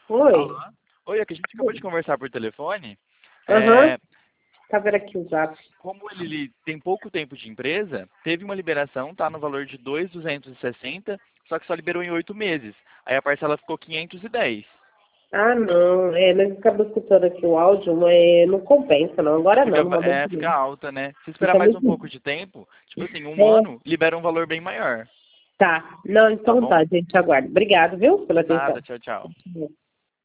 Oi. Alô? Oi, é que a gente acabou de conversar por telefone. Aham. É, Tá vendo aqui o zap. como ele tem pouco tempo de empresa, teve uma liberação, tá no valor de 2.260, só que só liberou em 8 meses. Aí a parcela ficou 510. Ah, não. Nós acabamos escutando aqui o áudio, mas não compensa, não. Agora Fica, não, no momento fica não. alta, né? Se esperar Fica mais um muito. pouco de tempo, tipo assim, um É, ano, libera um valor bem maior. tá. Não, Tá então bom? tá, gente. Aguardo. Obrigado, viu, pela Nada, atenção. tchau, tchau.